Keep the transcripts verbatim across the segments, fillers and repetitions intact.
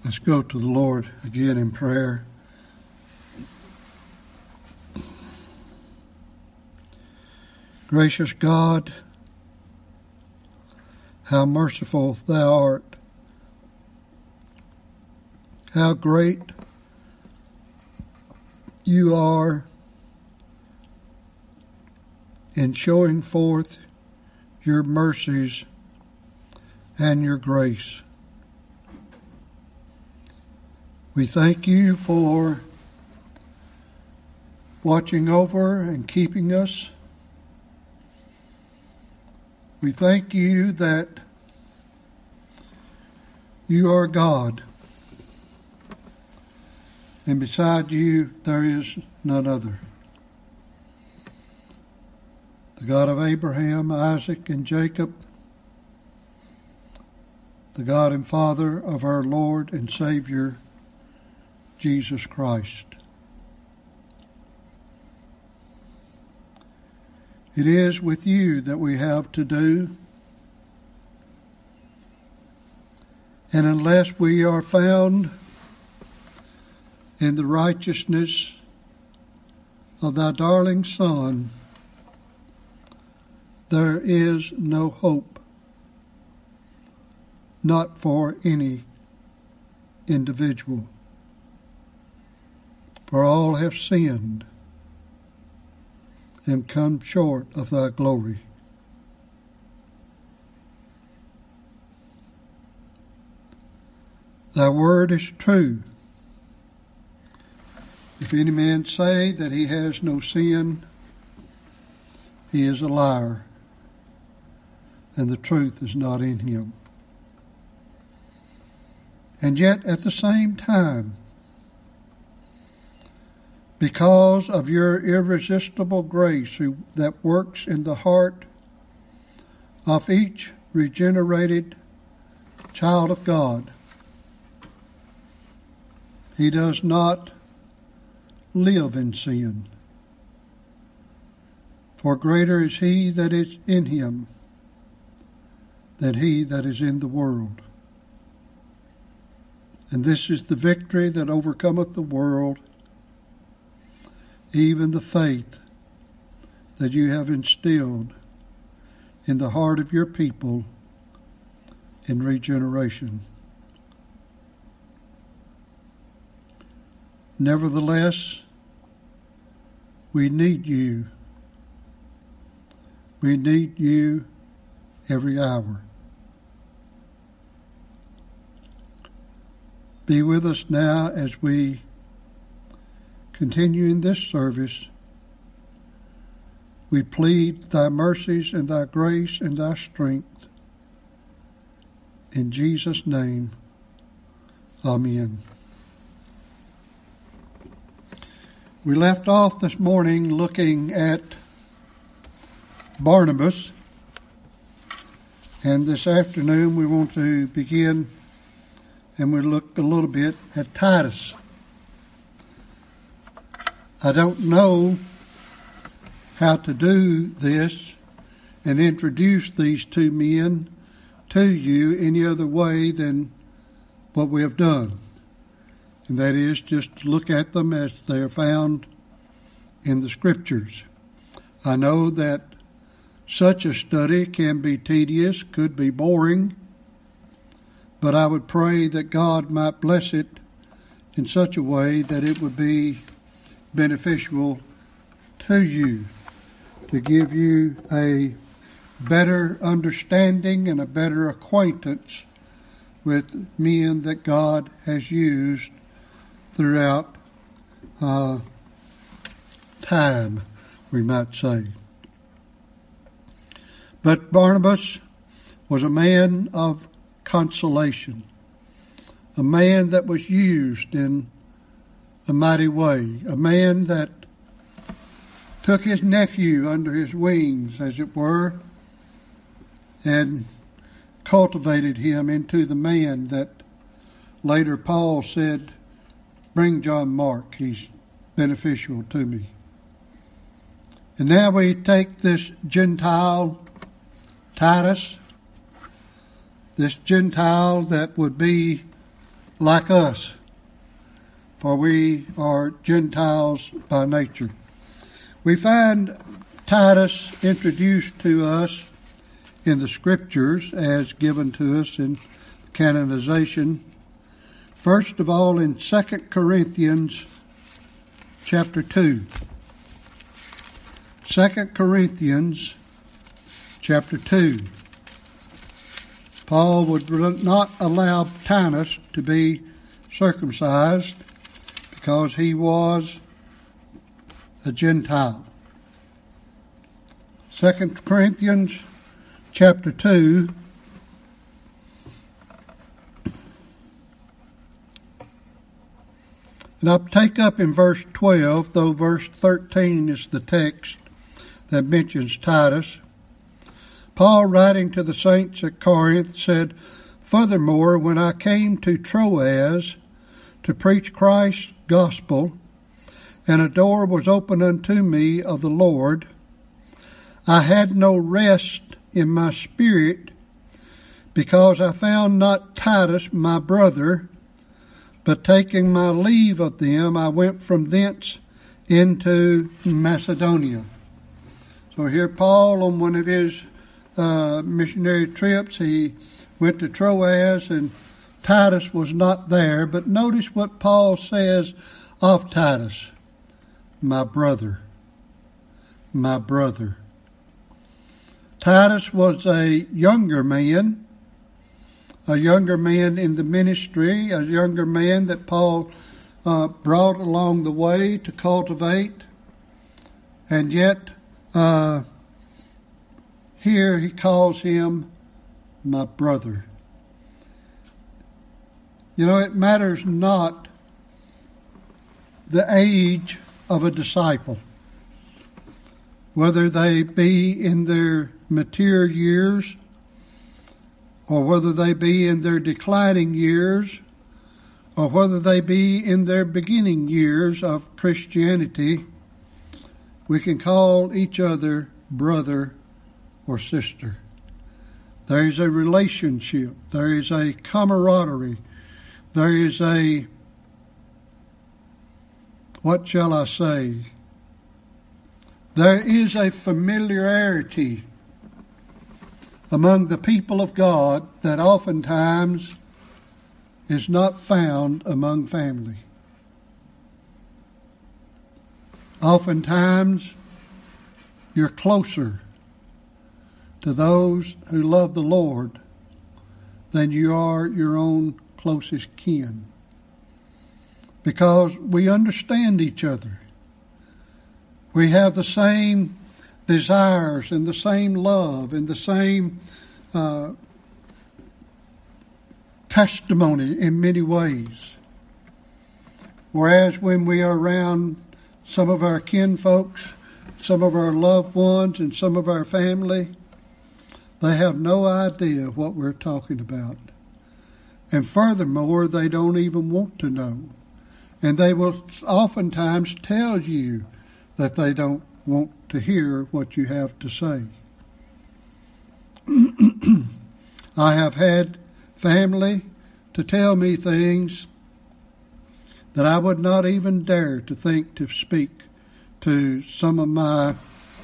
Let's go to the Lord again in prayer. Gracious God, how merciful thou art. How great you are in showing forth your mercies and your grace. We thank you for watching over and keeping us. We thank you that you are God, and beside you there is none other. The God of Abraham, Isaac, and Jacob, the God and Father of our Lord and Savior, Jesus Christ. It is with you that we have to do, and unless we are found in the righteousness of thy darling Son, there is no hope, not for any individual. For all have sinned and come short of thy glory. Thy word is true. If any man say that he has no sin, he is a liar, and the truth is not in him. And yet at the same time, because of your irresistible grace that works in the heart of each regenerated child of God, he does not live in sin. For greater is he that is in him than he that is in the world. And this is the victory that overcometh the world, even the faith that you have instilled in the heart of your people in regeneration. Nevertheless, we need you. We need you every hour. Be with us now as we continue in this service. We plead thy mercies and thy grace and thy strength. In Jesus' name, amen. We left off this morning looking at Barnabas, and this afternoon we want to begin and we look a little bit at Titus. I don't know how to do this and introduce these two men to you any other way than what we have done. And that is just to look at them as they are found in the Scriptures. I know that such a study can be tedious, could be boring, but I would pray that God might bless it in such a way that it would be beneficial to you, to give you a better understanding and a better acquaintance with men that God has used throughout uh, time, we might say. But Barnabas was a man of consolation, a man that was used in a mighty way, a man that took his nephew under his wings, as it were, and cultivated him into the man that later Paul said, bring John Mark, he's beneficial to me. And now we take this Gentile, Titus, this Gentile that would be like us, for we are Gentiles by nature. We find Titus introduced to us in the Scriptures as given to us in canonization. First of all, in Second Corinthians chapter two. Second Corinthians chapter two. Paul would not allow Titus to be circumcised because he was a Gentile. Second Corinthians chapter two. And I'll take up in verse twelve, though verse thirteen is the text that mentions Titus. Paul, writing to the saints at Corinth, said, "Furthermore, when I came to Troas to preach Christ's gospel, and a door was opened unto me of the Lord, I had no rest in my spirit, because I found not Titus my brother, but taking my leave of them, I went from thence into Macedonia." So here Paul, on one of his uh, missionary trips, he went to Troas, and Titus was not there. But notice what Paul says of Titus: my brother, my brother. Titus was a younger man, a younger man in the ministry, a younger man that Paul uh, brought along the way to cultivate. And yet, uh, here he calls him my brother. You know, it matters not the age of a disciple, whether they be in their mature years or whether they be in their declining years, or whether they be in their beginning years of Christianity. We can call each other brother or sister. There is a relationship. There is a camaraderie. There is a, what shall I say? There is a familiarity among the people of God that oftentimes is not found among family. Oftentimes, you're closer to those who love the Lord than you are your own closest kin, because we understand each other. We have the same desires and the same love and the same uh, testimony in many ways. Whereas when we are around some of our kinfolks, some of our loved ones, and some of our family, they have no idea what we're talking about. And furthermore, they don't even want to know. And they will oftentimes tell you that they don't want to hear what you have to say. I have had family to tell me things that I would not even dare to think to speak to some of my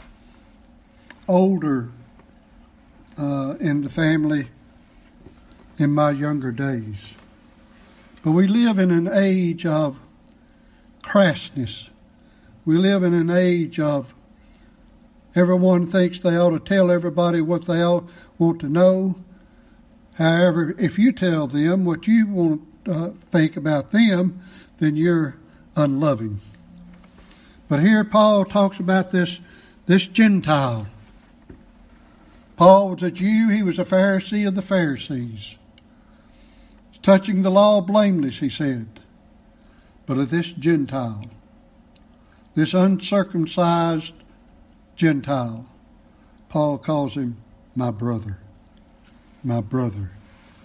older uh, in the family in my younger days. But we live in an age of crassness. We live in an age of everyone thinks they ought to tell everybody what they all want to know. However, if you tell them what you want to uh, think about them, then you're unloving. But here Paul talks about this, this Gentile. Paul was a Jew. He was a Pharisee of the Pharisees. Touching the law blameless, he said. But of this Gentile, this uncircumcised Gentile, Paul calls him my brother. My brother.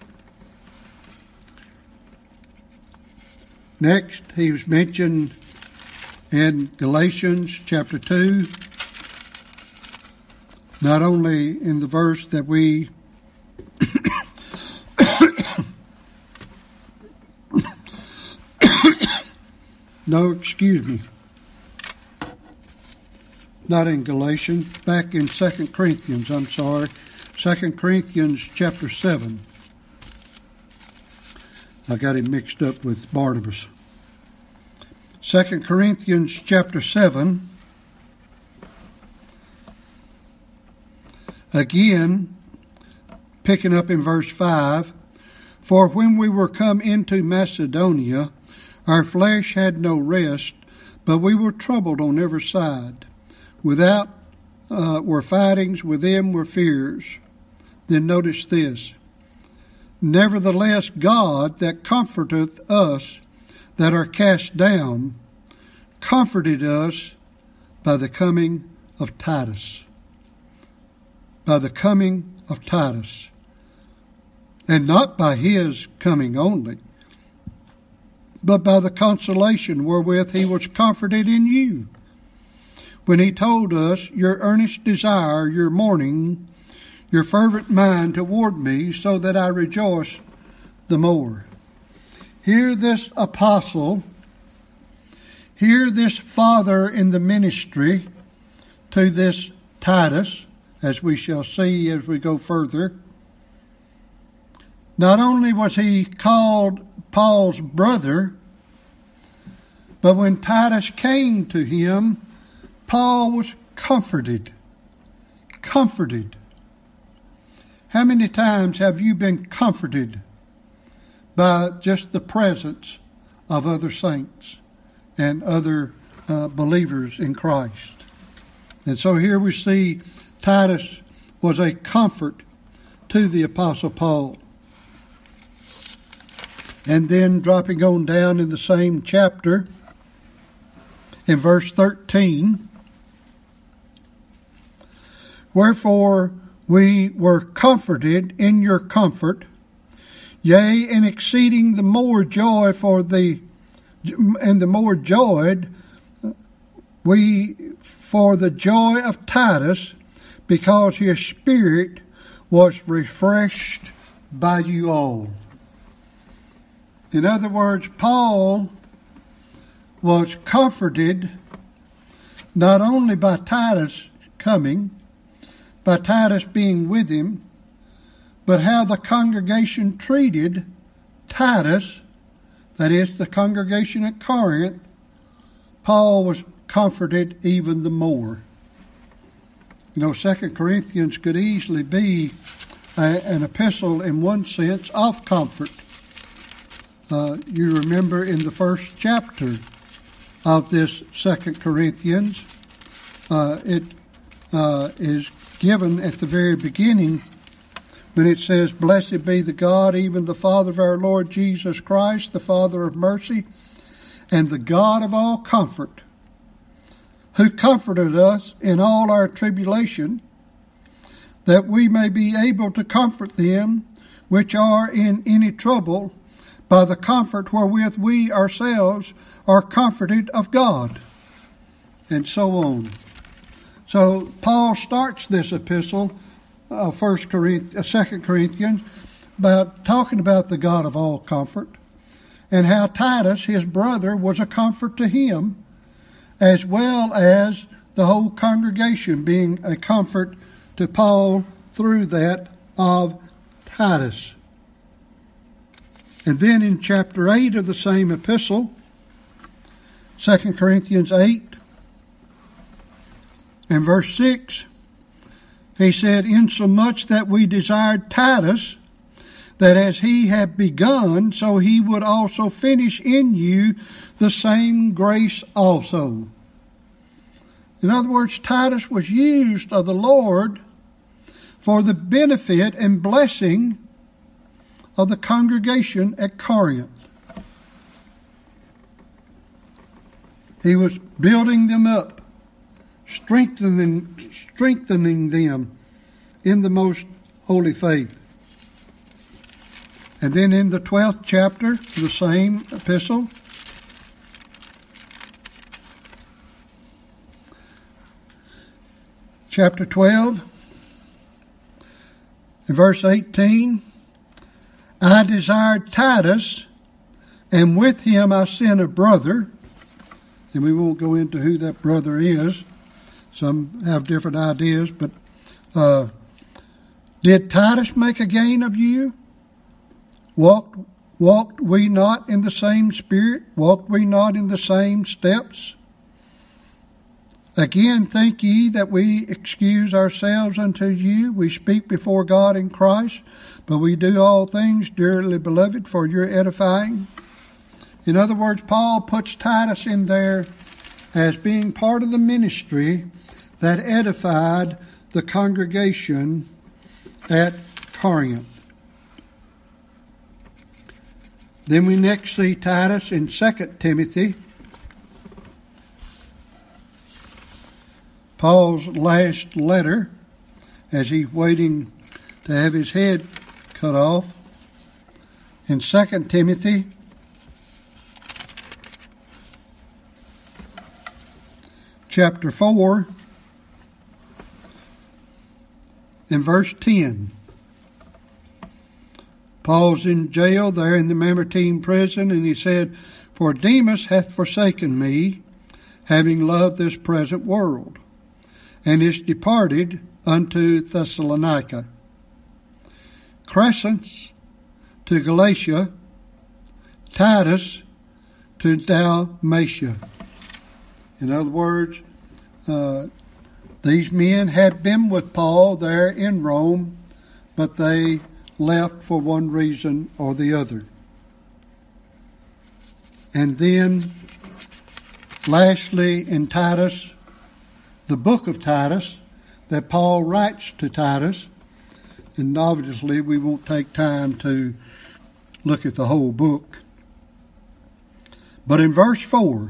Next, he was mentioned in Galatians chapter two, not only in the verse that we No, excuse me. Not in Galatians. Back in Second Corinthians, I'm sorry. Second Corinthians chapter seven. I got him mixed up with Barnabas. Second Corinthians chapter seven. Again, picking up in verse five. For when we were come into Macedonia, our flesh had no rest, but we were troubled on every side. Without uh, were fightings, within were fears. Then notice this. Nevertheless, God that comforteth us that are cast down, comforted us by the coming of Titus. By the coming of Titus. And not by his coming only, but by the consolation wherewith he was comforted in you, when he told us your earnest desire, your mourning, your fervent mind toward me, so that I rejoice the more. Hear this apostle, hear this father in the ministry to this Titus, as we shall see as we go further. Not only was he called Paul's brother, but when Titus came to him, Paul was comforted. Comforted. How many times have you been comforted by just the presence of other saints and other uh, believers in Christ? And so here we see Titus was a comfort to the Apostle Paul. And then dropping on down in the same chapter, in verse thirteen, wherefore we were comforted in your comfort, yea, and exceeding the more joy for the, and the more joyed we for the joy of Titus, because his spirit was refreshed by you all. In other words, Paul was comforted not only by Titus coming, by Titus being with him, but how the congregation treated Titus, that is, the congregation at Corinth. Paul was comforted even the more. You know, Second Corinthians could easily be a, an epistle in one sense of comfort. Uh, you remember in the first chapter of this Second Corinthians, uh, it uh, is given at the very beginning when it says, Blessed be the God, even the Father of our Lord Jesus Christ, the Father of mercy, and the God of all comfort, who comforted us in all our tribulation, that we may be able to comfort them which are in any trouble, by the comfort wherewith we ourselves are comforted of God. And so on. So Paul starts this epistle, uh, First Corinthians, uh, Second Corinthians, about talking about the God of all comfort, and how Titus, his brother, was a comfort to him, as well as the whole congregation being a comfort to Paul through that of Titus. And then in chapter eight of the same epistle, Second Corinthians eight, and verse six, he said, Insomuch that we desired Titus, that as he had begun, so he would also finish in you the same grace also. In other words, Titus was used of the Lord for the benefit and blessing of the congregation at Corinth. He was building them up, strengthening, strengthening them in the most holy faith. And then in the twelfth chapter, the same epistle, chapter twelve, in verse eighteen, I desired Titus, and with him I sent a brother, and we won't go into who that brother is. Some have different ideas, but uh, did Titus make a gain of you? Walked, walked we not in the same spirit? Walked we not in the same steps? Again, think ye that we excuse ourselves unto you? We speak before God in Christ, but we do all things, dearly beloved, for your edifying. In other words, Paul puts Titus in there as being part of the ministry that edified the congregation at Corinth. Then we next see Titus in Second Timothy, Paul's last letter, as he's waiting to have his head cut off. In Second Timothy, chapter four, in verse ten. Paul's in jail there in the Mamertine prison, and he said, For Demas hath forsaken me, having loved this present world, and is departed unto Thessalonica. Crescens to Galatia, Titus to Dalmatia. In other words, uh, these men had been with Paul there in Rome, but they left for one reason or the other. And then, lastly, in Titus, the book of Titus, that Paul writes to Titus, and obviously we won't take time to look at the whole book. But in verse four,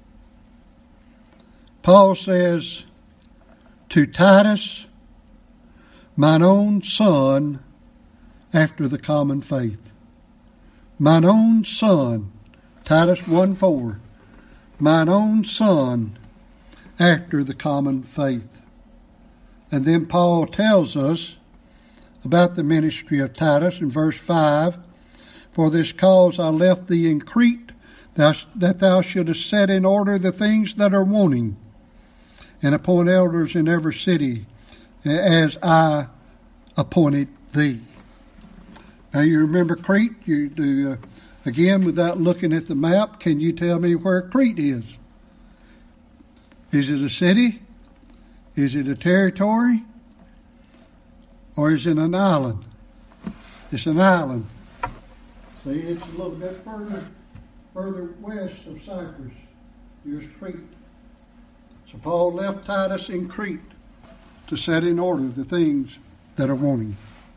Paul says, To Titus, mine own son, after the common faith. Mine own son, Titus one four, mine own son, after the common faith. And then Paul tells us about the ministry of Titus in verse five, For this cause I left thee in Crete, that thou shouldest set in order the things that are wanting, and appoint elders in every city, as I appointed thee. Now you remember Crete? You do uh, again, without looking at the map, can you tell me where Crete is? Is it a city? Is it a territory? Or is it an island? It's an island. See, it's a little bit further, further west of Cyprus. Here's Crete. So Paul left Titus in Crete to set in order the things that are wanting.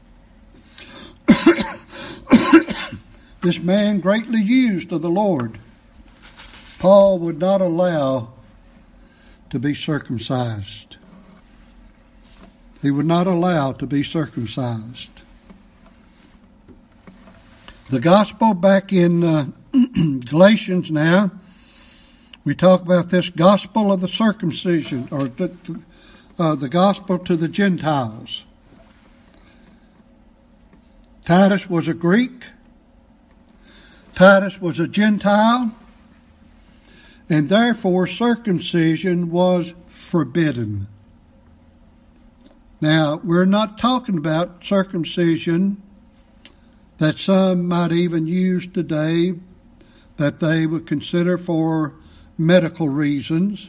This man greatly used of the Lord. Paul would not allow to be circumcised. He would not allow to be circumcised. The gospel back in uh, Galatians now, we talk about this gospel of the circumcision, or the, uh, the gospel to the Gentiles. Titus was a Greek. Titus was a Gentile. And therefore circumcision was forbidden. Now, we're not talking about circumcision that some might even use today, that they would consider for medical reasons.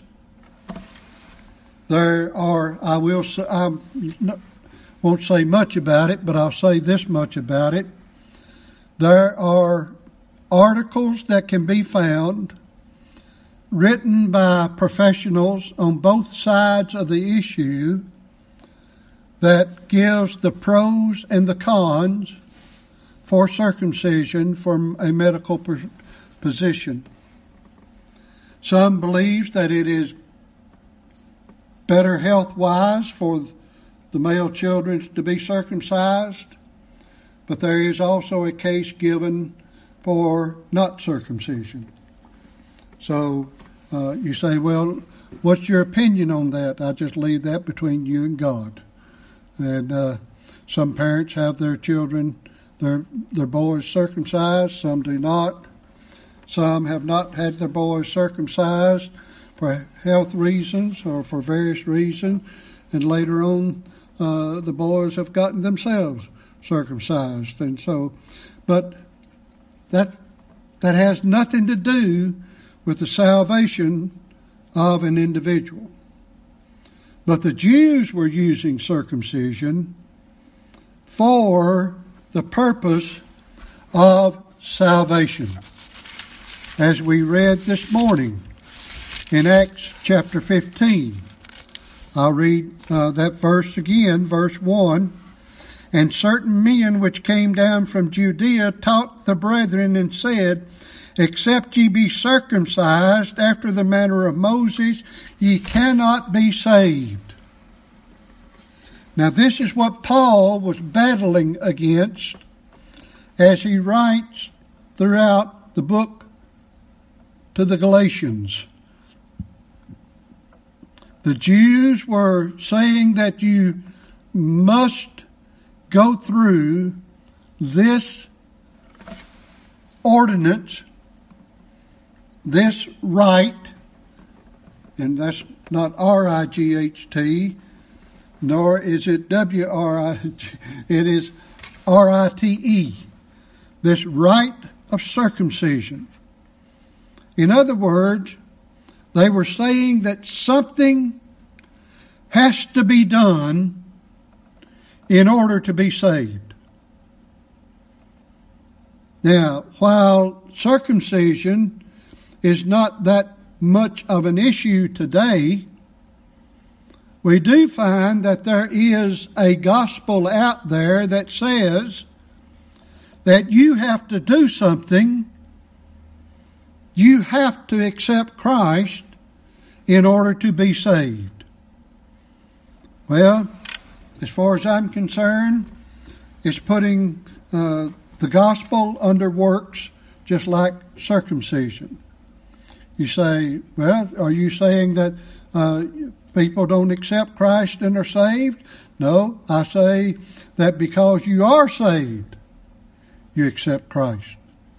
There are, I will say, I won't say much about it, but I'll say this much about it. There are articles that can be found written by professionals on both sides of the issue that gives the pros and the cons for circumcision from a medical position. Some believe that it is better health-wise for the male children to be circumcised, but there is also a case given for not circumcision. So uh, you say, well, what's your opinion on that? I just leave that between you and God. And uh, some parents have their children, their their boys circumcised. Some do not. Some have not had their boys circumcised. for health reasons or for various reasons, and later on uh, the boys have gotten themselves circumcised. And so, but that that has nothing to do with the salvation of an individual. But the Jews were using circumcision for the purpose of salvation. As we read this morning in Acts chapter fifteen. I'll read uh, that verse again, verse one. And certain men which came down from Judea taught the brethren and said, Except ye be circumcised after the manner of Moses, ye cannot be saved. Now this is what Paul was battling against as he writes throughout the book to the Galatians. The Jews were saying that you must go through this ordinance, this rite, and that's not R I G H T, nor is it W R I G, it is R I T E, this rite of circumcision. In other words, they were saying that something has to be done in order to be saved. Now, while circumcision is not that much of an issue today, we do find that there is a gospel out there that says that you have to do something. You have to accept Christ in order to be saved. Well, as far as I'm concerned, it's putting uh, the gospel under works, just like circumcision. You say, well, are you saying that uh, people don't accept Christ and are saved? No, I say that because you are saved, you accept Christ.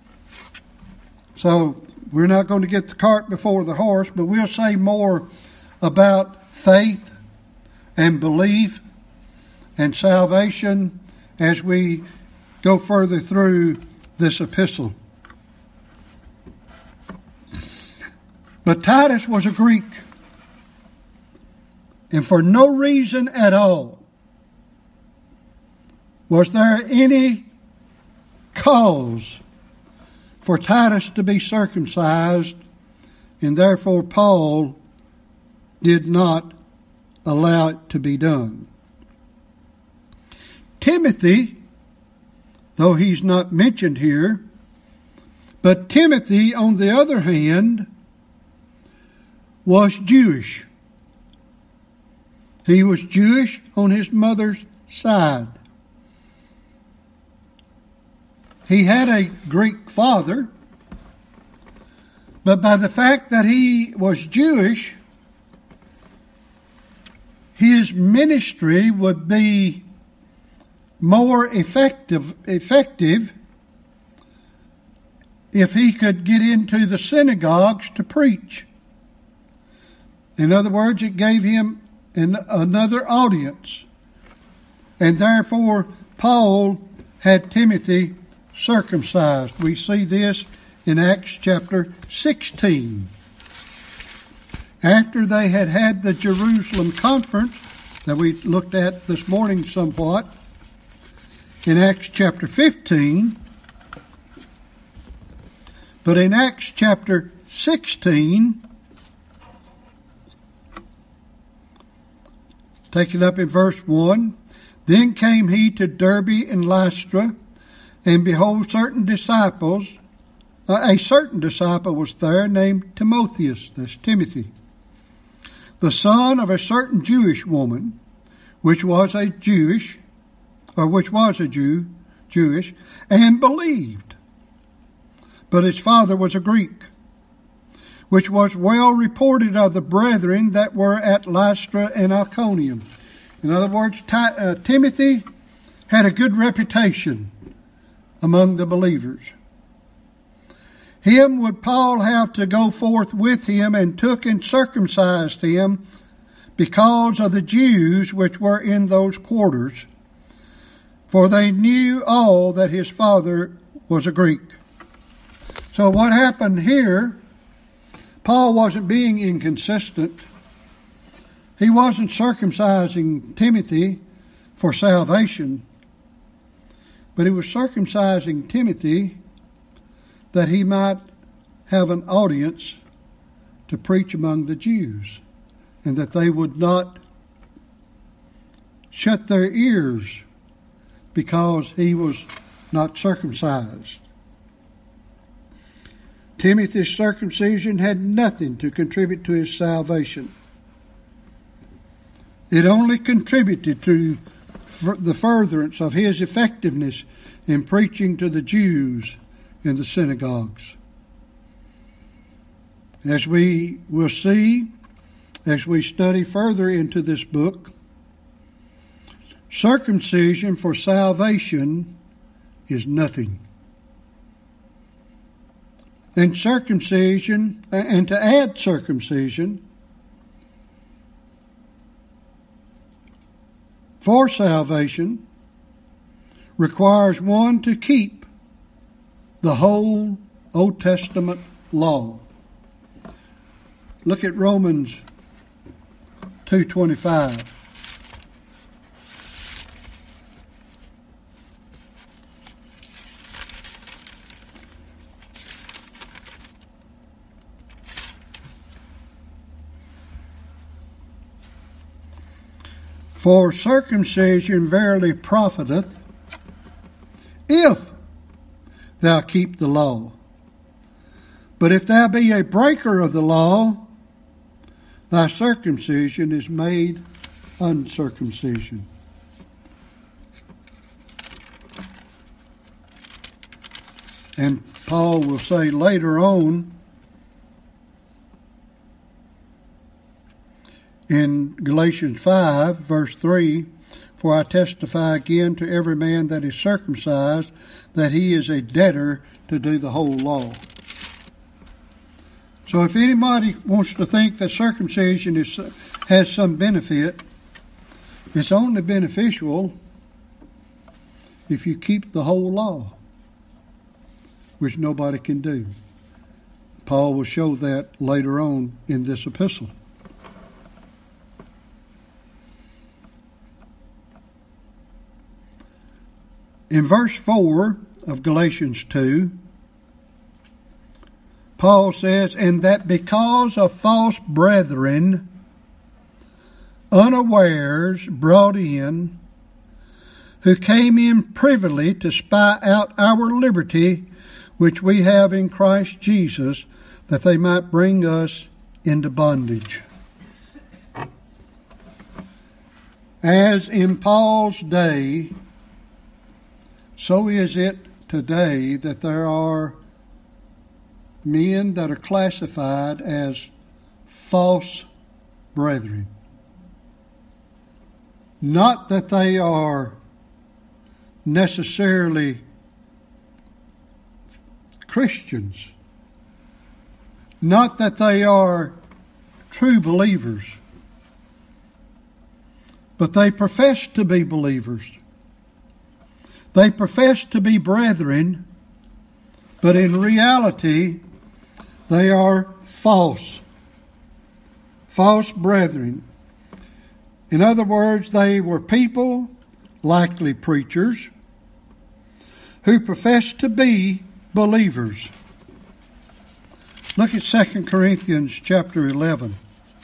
So, we're not going to get the cart before the horse, but we'll say more about faith and belief and salvation as we go further through this epistle. But Titus was a Greek, and for no reason at all was there any cause for Titus to be circumcised, and therefore Paul did not allow it to be done. Timothy, though he's not mentioned here, but Timothy, on the other hand, was Jewish. He was Jewish on his mother's side. He had a Greek father, but by the fact that he was Jewish, his ministry would be more effective, effective if he could get into the synagogues to preach. In other words, it gave him an, another audience. And therefore, Paul had Timothy circumcised. We see this in Acts chapter sixteen. After they had had the Jerusalem conference that we looked at this morning somewhat, in Acts chapter fifteen, but in Acts chapter sixteen, take it up in verse one, Then came he to Derbe and Lystra, and behold, certain disciples, uh, a certain disciple was there named Timotheus, that's Timothy, the son of a certain Jewish woman, which was a Jewish, or which was a Jew, Jewish, and believed. But his father was a Greek, which was well reported of the brethren that were at Lystra and Iconium. In other words, Ti- uh, Timothy had a good reputation among the believers. Him would Paul have to go forth with him, and took and circumcised him, because of the Jews which were in those quarters, for they knew all that his father was a Greek. So what happened here, Paul wasn't being inconsistent. He wasn't circumcising Timothy for salvation, but he was circumcising Timothy that he might have an audience to preach among the Jews, and that they would not shut their ears because he was not circumcised. Timothy's circumcision had nothing to contribute to his salvation. It only contributed to the furtherance of his effectiveness in preaching to the Jews in the synagogues. As we will see, as we study further into this book, circumcision for salvation is nothing. And circumcision, and to add circumcision for salvation, requires one to keep the whole Old Testament law. Look at Romans two twenty-five. For circumcision verily profiteth, if thou keep the law. But if thou be a breaker of the law, thy circumcision is made uncircumcision. And Paul will say later on in Galatians five, verse three, for I testify again to every man that is circumcised, that he is a debtor to do the whole law. So if anybody wants to think that circumcision is, has some benefit, it's only beneficial if you keep the whole law, which nobody can do. Paul will show that later on in this epistle. In verse four of Galatians two, Paul says, and that because of false brethren, unawares brought in, who came in privily to spy out our liberty, which we have in Christ Jesus, that they might bring us into bondage. As in Paul's day, so is it today that there are men that are classified as false brethren. Not that they are necessarily Christians. Not that they are true believers. But they profess to be believers. They profess to be brethren, but in reality, they are false. False brethren. In other words, they were people, likely preachers, who professed to be believers. Look at Second Corinthians chapter eleven.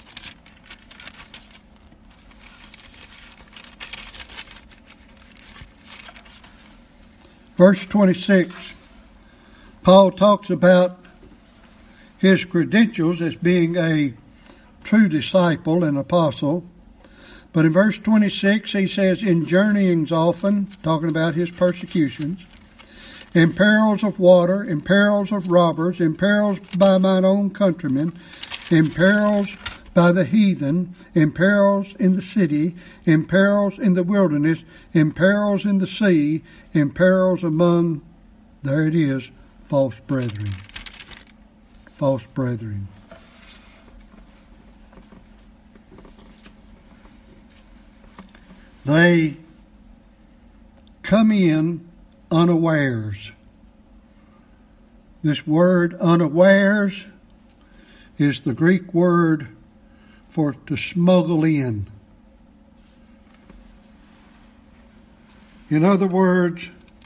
Verse twenty-six, Paul talks about his credentials as being a true disciple and apostle. But in verse twenty-six, he says, in journeyings often, talking about his persecutions, in perils of water, in perils of robbers, in perils by mine own countrymen, in perils by the heathen, in perils in the city, in perils in the wilderness, in perils in the sea, in perils among, there it is, false brethren. false brethren. They come in unawares. This word unawares is the Greek word for to smuggle in. In other words,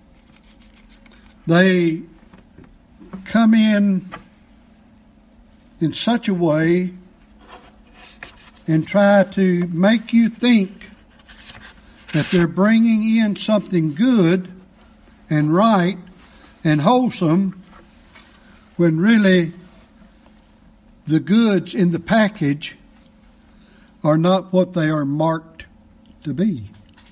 they come in in such a way and try to make you think that they're bringing in something good and right and wholesome, when really the goods in the package are not what they are marked to be.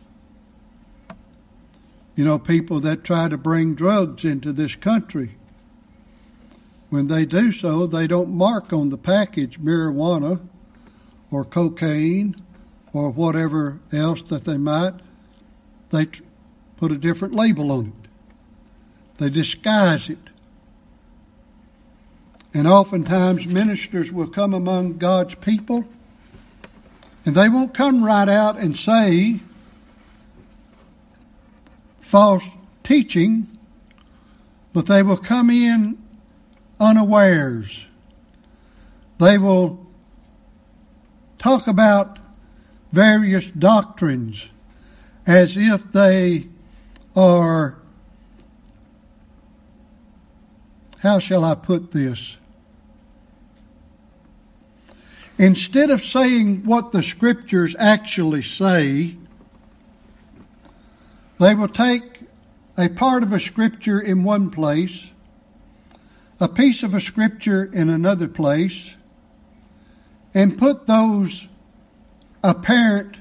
You know, people that try to bring drugs into this country, when they do so, they don't mark on the package marijuana or cocaine or whatever else that they might. They put a different label on it. They disguise it. And oftentimes ministers will come among God's people, and they won't come right out and say false teaching, but they will come in unawares. They will talk about various doctrines as if they are, how shall I put this? Instead of saying what the Scriptures actually say, they will take a part of a Scripture in one place, a piece of a Scripture in another place, and put those apparent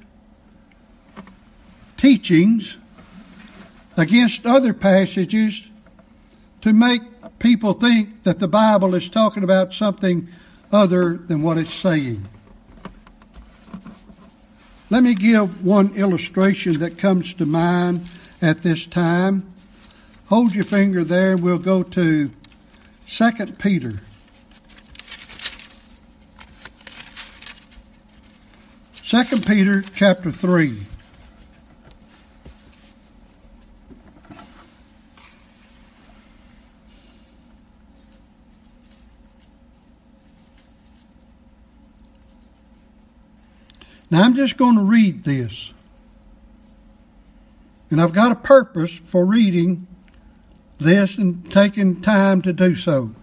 teachings against other passages to make people think that the Bible is talking about something other than what it's saying. Let me give one illustration that comes to mind at this time. Hold your finger there and we'll go to Second Peter. Second Peter chapter three. Now I'm just going to read this. And I've got a purpose for reading this and taking time to do so.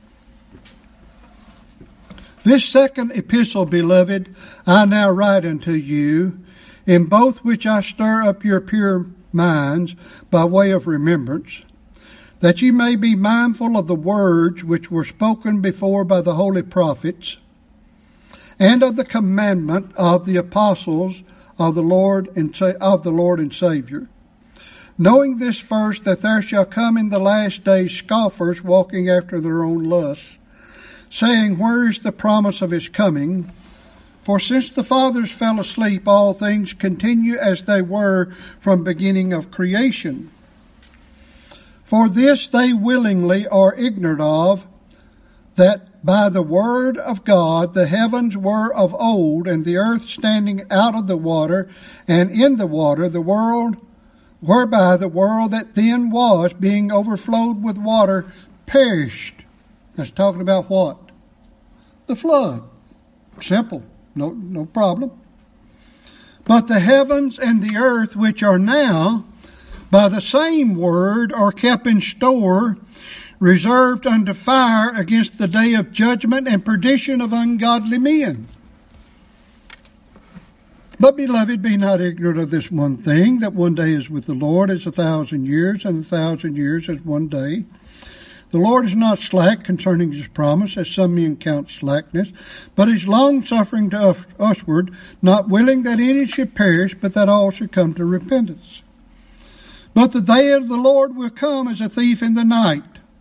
This second epistle, beloved, I now write unto you, in both which I stir up your pure minds by way of remembrance, that ye may be mindful of the words which were spoken before by the holy prophets, and of the commandment of the apostles of the Lord and of the Lord and Savior, knowing this first, that there shall come in the last days scoffers, walking after their own lusts, saying, where is the promise of his coming? For since the fathers fell asleep, all things continue as they were from beginning of creation. For this they willingly are ignorant of, that by the word of God the heavens were of old, and the earth standing out of the water, and in the water the world, whereby the world that then was, being overflowed with water, perished. That's talking about what? The flood. Simple. No, no problem. But the heavens and the earth, which are now, by the same word, are kept in store, reserved unto fire against the day of judgment and perdition of ungodly men. But, beloved, be not ignorant of this one thing, that one day is with the Lord as a thousand years, and a thousand years as one day. The Lord is not slack concerning his promise, as some men count slackness, but is longsuffering to us, usward, not willing that any should perish, but that all should come to repentance. But the day of the Lord will come as a thief in the night,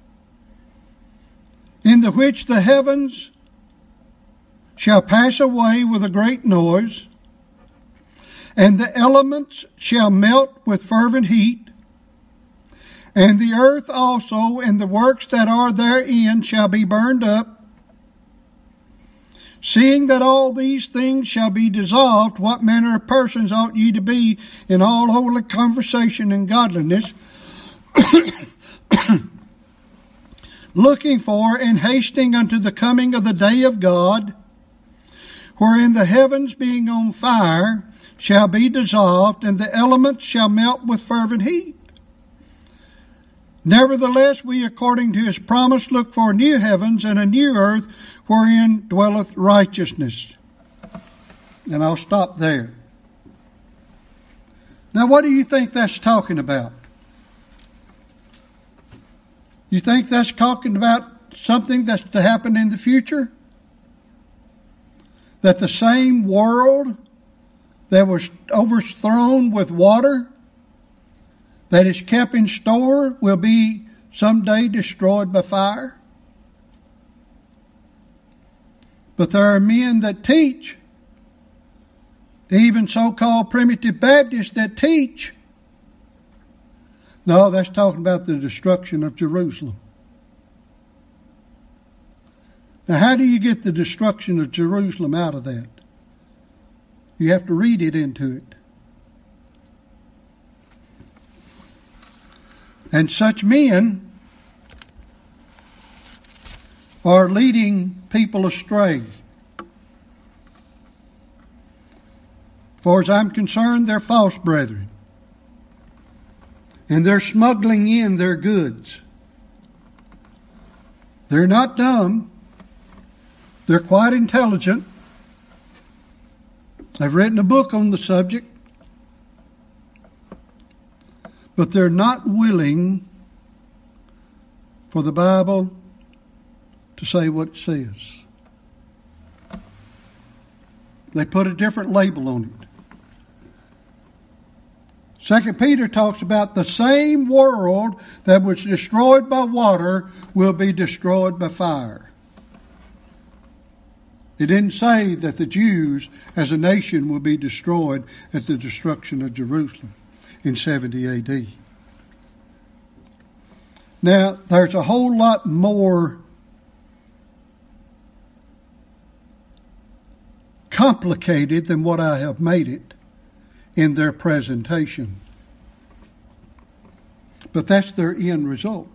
in the which the heavens shall pass away with a great noise, and the elements shall melt with fervent heat, and the earth also and the works that are therein shall be burned up. Seeing that all these things shall be dissolved, what manner of persons ought ye to be in all holy conversation and godliness, looking for and hastening unto the coming of the day of God, wherein the heavens being on fire shall be dissolved, and the elements shall melt with fervent heat. Nevertheless, we, according to his promise, look for new heavens and a new earth, wherein dwelleth righteousness. And I'll stop there. Now, what do you think that's talking about? You think that's talking about something that's to happen in the future? That the same world that was overthrown with water, that is kept in store, will be someday destroyed by fire? But there are men that teach, even so-called primitive Baptists that teach, no, that's talking about the destruction of Jerusalem. Now, how do you get the destruction of Jerusalem out of that? You have to read it into it. And such men are leading people astray. As far as I'm concerned, they're false brethren. And they're smuggling in their goods. They're not dumb. They're quite intelligent. I've written a book on the subject. But they're not willing for the Bible to say what it says. They put a different label on it. Second Peter talks about the same world that was destroyed by water will be destroyed by fire. It didn't say that the Jews as a nation will be destroyed at the destruction of Jerusalem in seventy A D. Now, there's a whole lot more complicated than what I have made it in their presentation. But that's their end result.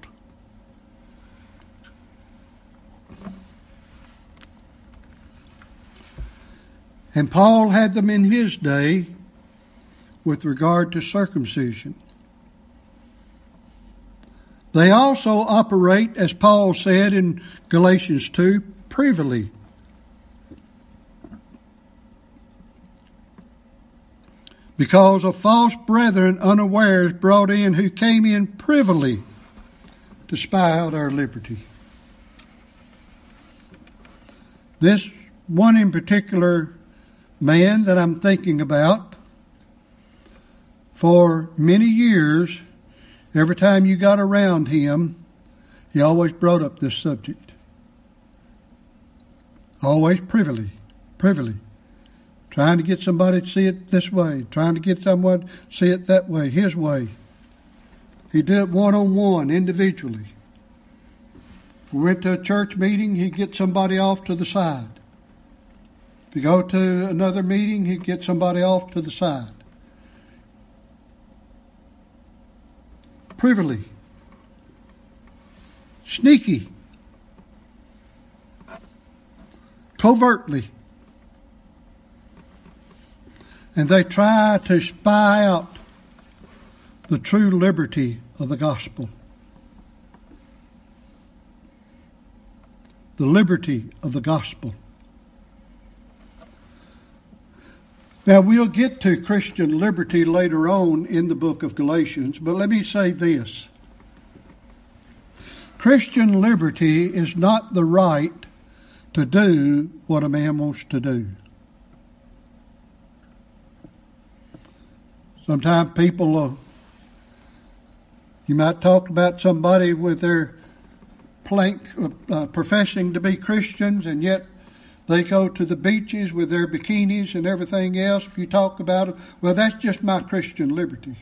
And Paul had them in his day with regard to circumcision. They also operate, as Paul said in Galatians two, privily. Because of false brethren unawares brought in, who came in privily to spy out our liberty. This one in particular man that I'm thinking about, for many years, every time you got around him, he always brought up this subject. Always privily, privily. Trying to get somebody to see it this way. Trying to get someone to see it that way, his way. He'd do it one-on-one, individually. If we went to a church meeting, he'd get somebody off to the side. If you go to another meeting, he'd get somebody off to the side. Privily. Sneaky. Covertly. And they try to spy out the true liberty of the gospel. The liberty of the gospel. Now, we'll get to Christian liberty later on in the book of Galatians, but let me say this. Christian liberty is not the right to do what a man wants to do. Sometimes people, uh, you might talk about somebody with their plank, uh, professing to be Christians, and yet they go to the beaches with their bikinis and everything else. If you talk about it, well, that's just my Christian liberty.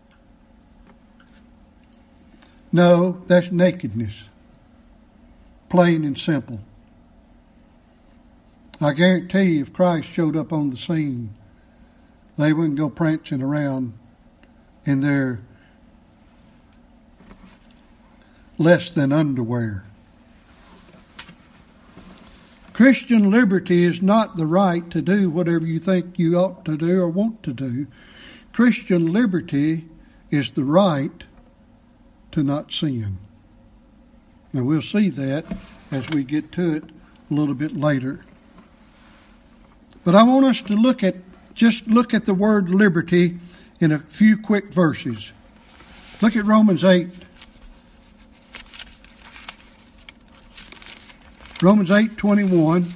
No, that's nakedness. Plain and simple. I guarantee you, if Christ showed up on the scene, they wouldn't go prancing around in their less than underwear. Christian liberty is not the right to do whatever you think you ought to do or want to do. Christian liberty is the right to not sin. And we'll see that as we get to it a little bit later. But I want us to look at, just look at the word liberty in a few quick verses. Look at Romans eight. Romans eight twenty-one.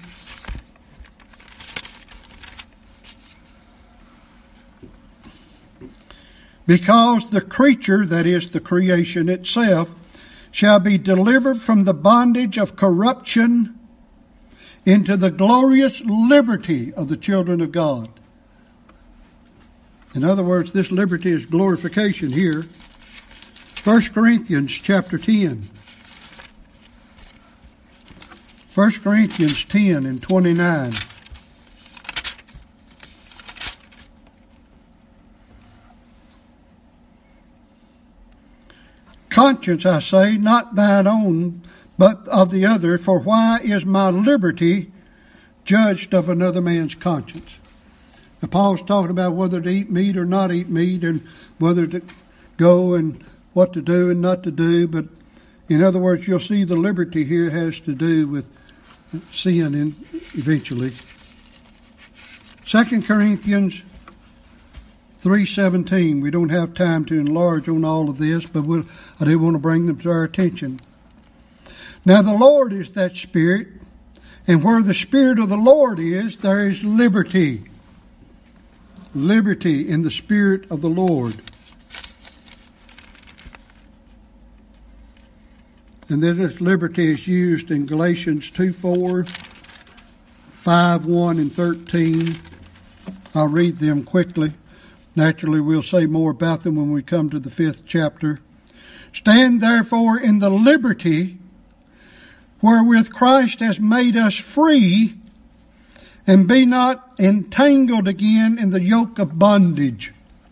Because the creature, that is the creation itself, shall be delivered from the bondage of corruption into the glorious liberty of the children of God. In other words, this liberty is glorification here. First Corinthians chapter ten. First Corinthians ten and twenty-nine. Conscience, I say, not thine own, but of the other, for why is my liberty judged of another man's conscience? Now, Paul's talking about whether to eat meat or not eat meat, and whether to go and what to do and not to do. But in other words, you'll see the liberty here has to do with sin in, eventually. Second Corinthians three seventeen. We don't have time to enlarge on all of this, but we'll, I do want to bring them to our attention. Now the Lord is that Spirit, and where the Spirit of the Lord is, there is liberty. Liberty in the Spirit of the Lord. And then this liberty is used in Galatians two four, five one, and thirteen. I'll read them quickly. Naturally, we'll say more about them when we come to the fifth chapter. Stand therefore in the liberty wherewith Christ has made us free, and be not entangled again in the yoke of bondage.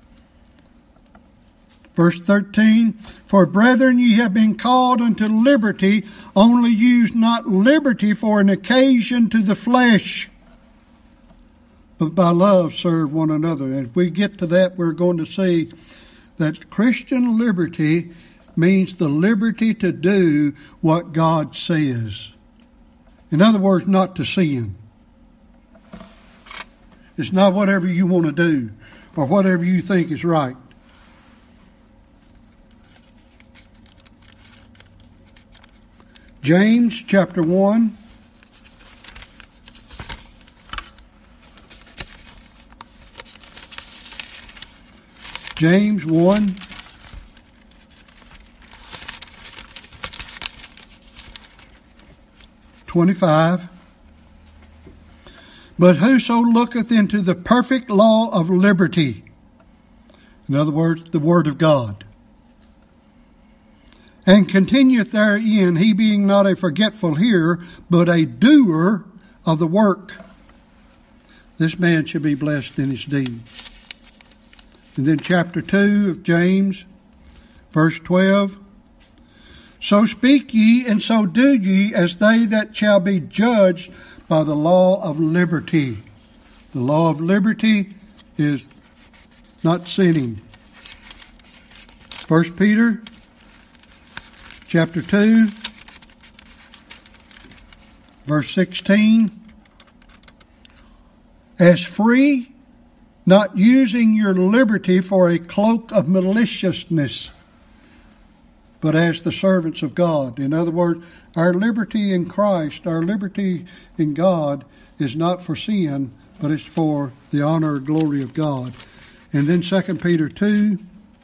Verse thirteen, for brethren, ye have been called unto liberty, only use not liberty for an occasion to the flesh, but by love serve one another. And if we get to that, we're going to see that Christian liberty means the liberty to do what God says. In other words, not to sin. It's not whatever you want to do or whatever you think is right. James chapter one. James one. twenty-five. But whoso looketh into the perfect law of liberty, in other words, the Word of God, and continueth therein, he being not a forgetful hearer, but a doer of the work, this man shall be blessed in his deed. And then chapter two of James, verse twelve. So speak ye, and so do ye, as they that shall be judged by the law of liberty. The law of liberty is not sinning. First Peter chapter two, verse sixteen. As free, not using your liberty for a cloak of maliciousness, but as the servants of God. In other words, our liberty in Christ, our liberty in God is not for sin, but it's for the honor and glory of God. And then Second Peter two,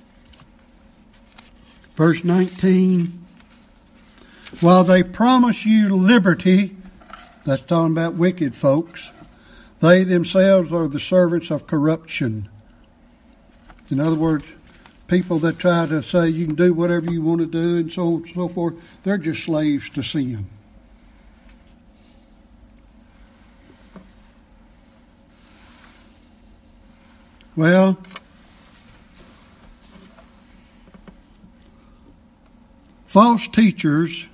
verse nineteen. While they promise you liberty, that's talking about wicked folks, they themselves are the servants of corruption. In other words, people that try to say you can do whatever you want to do and so on and so forth, they're just slaves to sin. Well, false teachers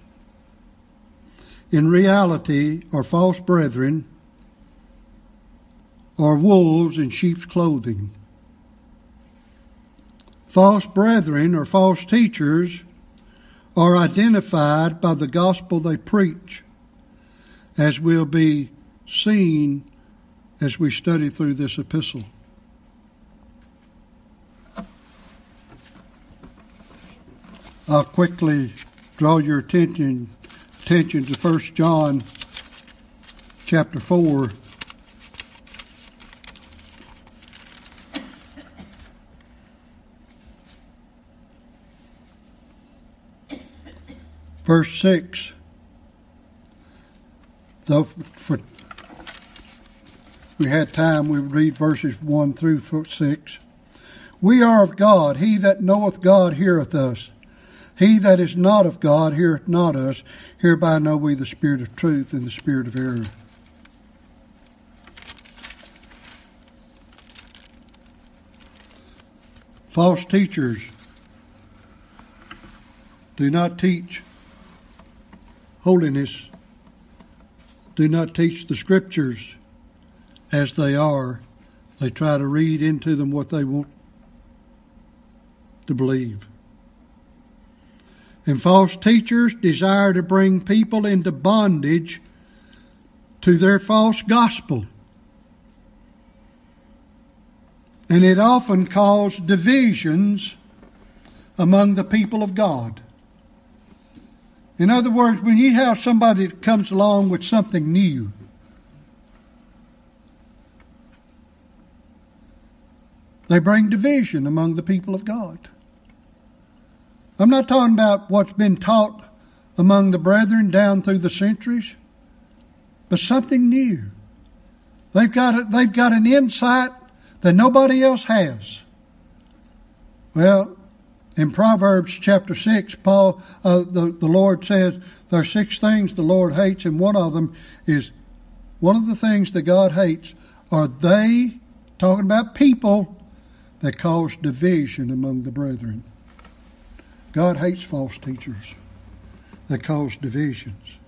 in reality are false brethren, or wolves in sheep's clothing. False brethren or false teachers are identified by the gospel they preach, as will be seen as we study through this epistle. I'll quickly draw your attention attention to First John chapter four. Verse six. Though for we had time, we would read verses one through six. We are of God. He that knoweth God heareth us. He that is not of God heareth not us. Hereby know we the spirit of truth and the spirit of error. False teachers do not teach holiness, do not teach the Scriptures as they are. They try to read into them what they want to believe. And false teachers desire to bring people into bondage to their false gospel. And it often causes divisions among the people of God. In other words, when you have somebody that comes along with something new, they bring division among the people of God. I'm not talking about what's been taught among the brethren down through the centuries, but something new. They've got a, they've got an insight that nobody else has. Well, in Proverbs chapter six, Paul, uh, the, the Lord says there are six things the Lord hates, and one of them is, one of the things that God hates are they, talking about people, that cause division among the brethren. God hates false teachers that cause divisions.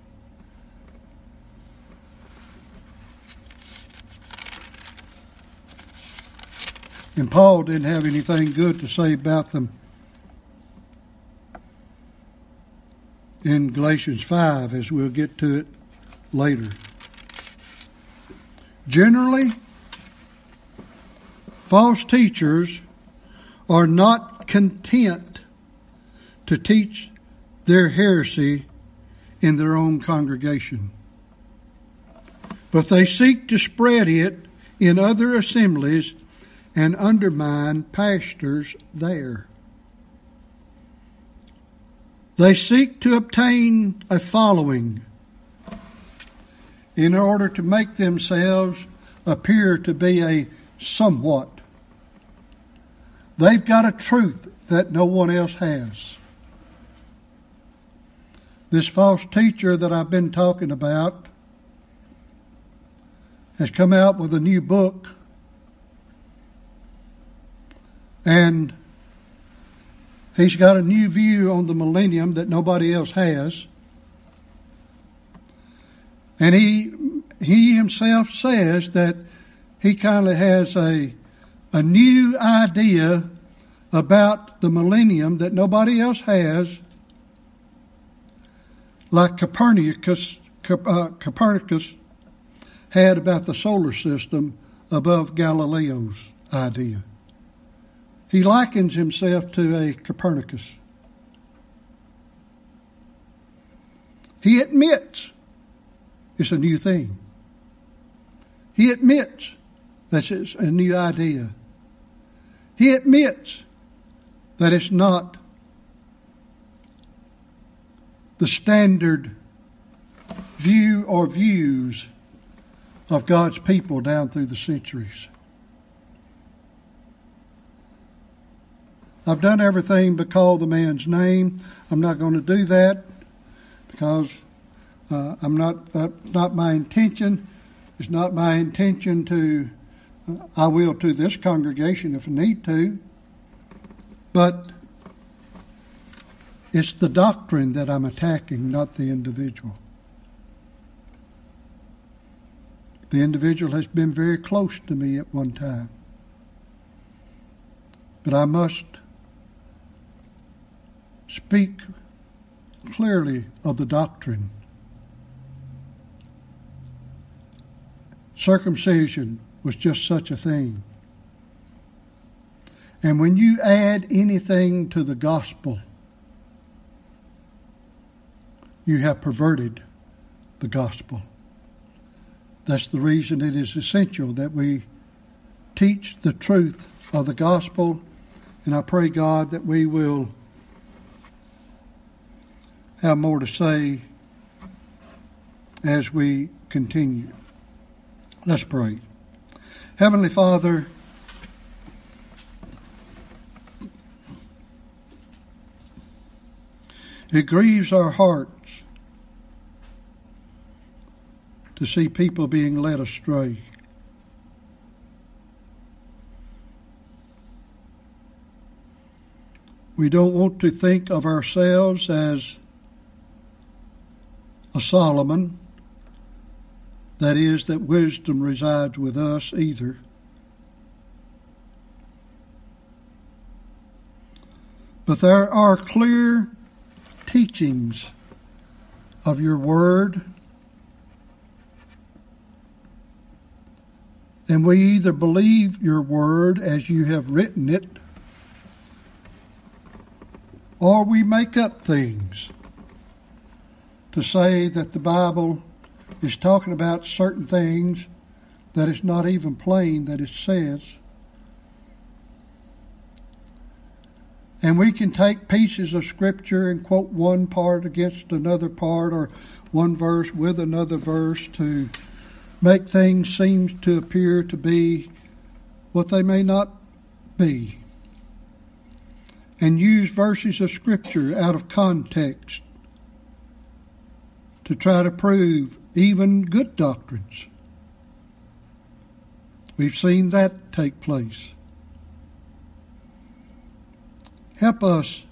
And Paul didn't have anything good to say about them in Galatians five, as we'll get to it later. Generally, false teachers are not content to teach their heresy in their own congregation, but they seek to spread it in other assemblies and undermine pastors there. They seek to obtain a following in order to make themselves appear to be a somewhat. They've got a truth that no one else has. This false teacher that I've been talking about has come out with a new book, and he's got a new view on the millennium that nobody else has. And he he himself says that he kind of has a a new idea about the millennium that nobody else has, like Copernicus, uh, Copernicus had about the solar system above Galileo's idea. He likens himself to a Copernicus. He admits it's a new thing. He admits that it's a new idea. He admits that it's not the standard view or views of God's people down through the centuries. I've done everything but call the man's name. I'm not going to do that because uh, I'm not. That's not my intention. It's not my intention to I will to this congregation if I need to, but it's the doctrine that I'm attacking, not the individual. The individual has been very close to me at one time. But I must speak clearly of the doctrine. Circumcision was just such a thing. And when you add anything to the gospel, you have perverted the gospel. That's the reason it is essential that we teach the truth of the gospel, and I pray, God, that we will have more to say as we continue. Let's pray. Heavenly Father, it grieves our hearts to see people being led astray. We don't want to think of ourselves as a Solomon, that is, that wisdom resides with us either. But there are clear teachings of your word, and we either believe your word as you have written it, or we make up things to say that the Bible is talking about certain things that it's not even plain that it says. And we can take pieces of Scripture and quote one part against another part, or one verse with another verse, to make things seem to appear to be what they may not be. And use verses of Scripture out of context to try to prove even good doctrines. We've seen that take place. Help us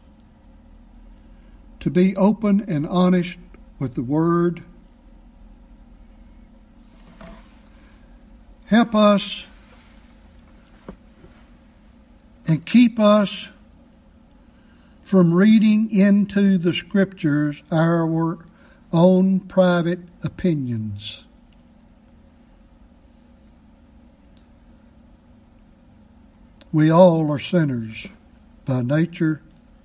to be open and honest with the Word. Help us and keep us from reading into the Scriptures our own private opinions. We all are sinners by nature.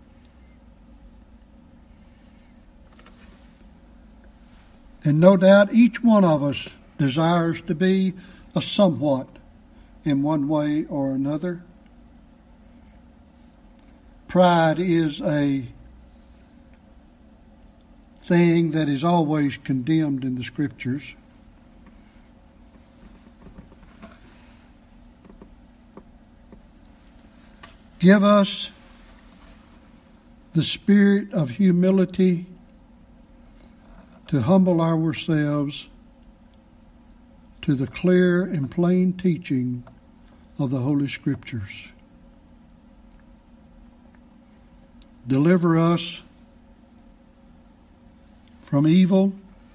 And no doubt each one of us desires to be a somewhat in one way or another. Pride is a thing that is always condemned in the Scriptures. Give us the spirit of humility to humble ourselves to the clear and plain teaching of the Holy Scriptures. Deliver us from evil,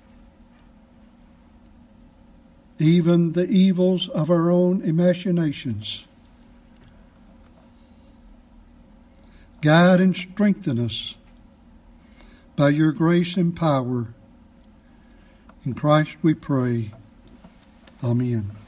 even the evils of our own imaginations. Guide and strengthen us by your grace and power. In Christ we pray. Amen.